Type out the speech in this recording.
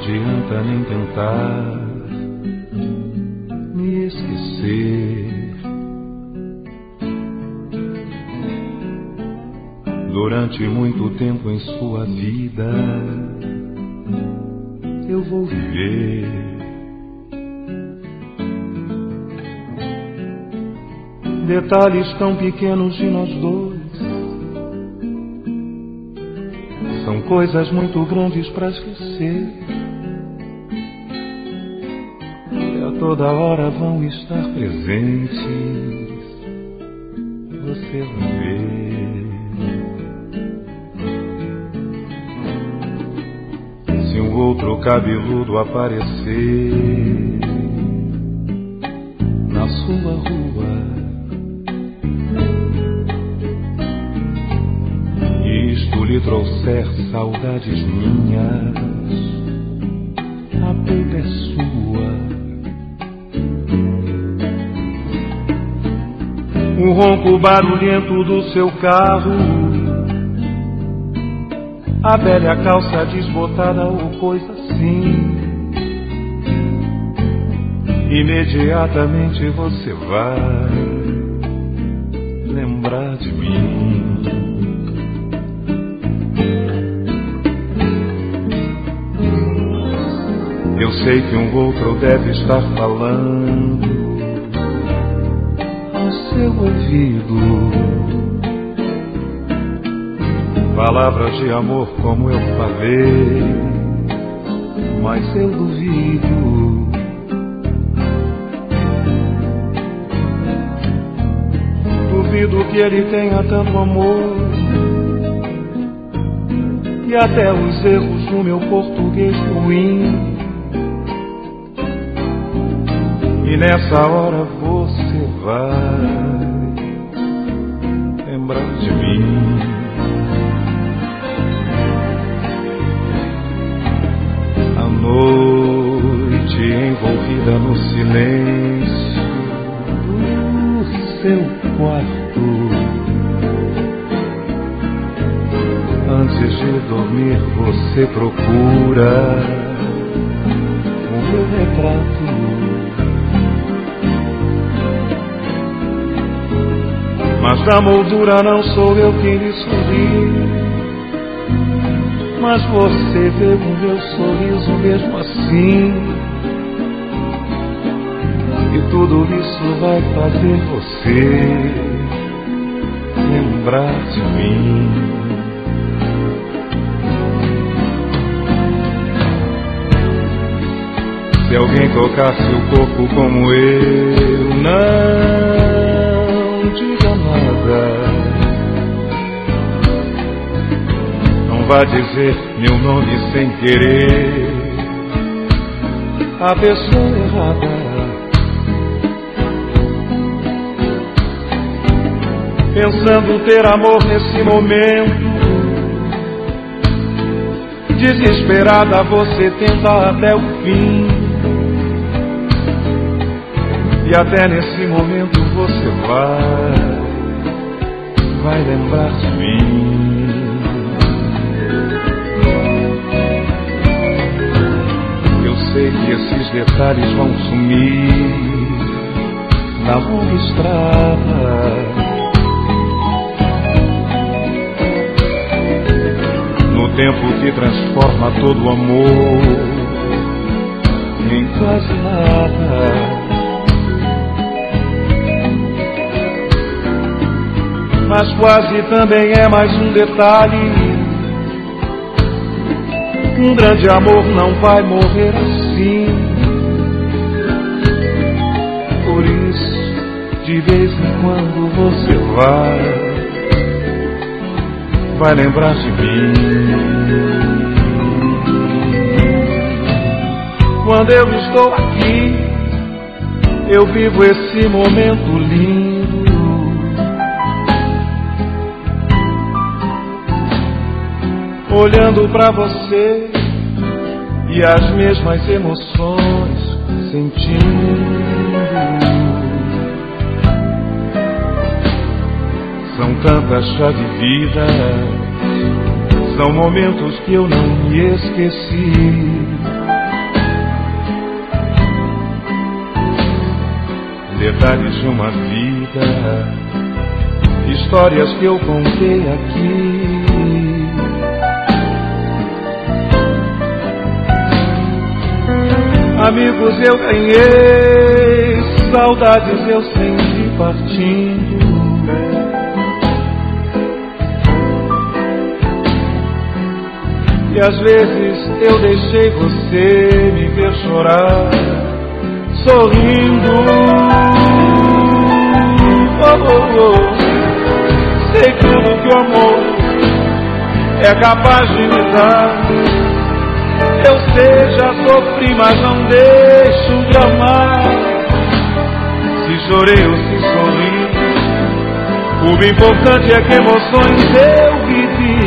adianta nem tentar me esquecer. Durante muito tempo em sua vida eu vou viver. Detalhes tão pequenos de nós dois são coisas muito grandes pra esquecer. E a toda hora vão estar presentes. Você vai ver. Se um outro cabeludo aparecer na sua rua, lhe trouxer saudades minhas, a culpa é sua. O ronco barulhento do seu carro, a velha calça desbotada ou coisa assim, imediatamente você vai lembrar de mim. Eu sei que um outro deve estar falando ao seu ouvido palavras de amor como eu falei, mas eu duvido. Duvido que ele tenha tanto amor e até os erros do meu português ruim. E nessa hora você vai lembrar de mim. A noite envolvida no silêncio do seu quarto, antes de dormir você procura o meu retrato. Mas da moldura não sou eu quem lhe sorri, mas você vê o meu sorriso mesmo assim. E tudo isso vai fazer você lembrar de mim. Se alguém tocar seu corpo como eu, não diga nada. Não vá dizer meu nome sem querer a pessoa errada. Pensando ter amor nesse momento, desesperada você tenta até o fim. E até nesse momento você vai lembrar de mim. Eu sei que esses detalhes vão sumir na longa estrada. No tempo que transforma todo amor em quase nada. Mas quase também é mais um detalhe. Um grande amor não vai morrer assim. Por isso, de vez em quando você vai lembrar de mim. Quando eu estou aqui, eu vivo esse momento lindo. Olhando pra você e as mesmas emoções sentindo. São tantas já vividas, são momentos que eu não me esqueci. detalhes de uma vida, histórias que eu contei aqui. Amigos eu ganhei, saudades eu senti partindo. E às vezes eu deixei você me ver chorar, sorrindo. Oh, oh, oh. Sei tudo que o amor é capaz de me dar. Eu sei, já sofri, mas não deixo de amar. Se chorei ou se sorri, o importante é que emoções eu vivi.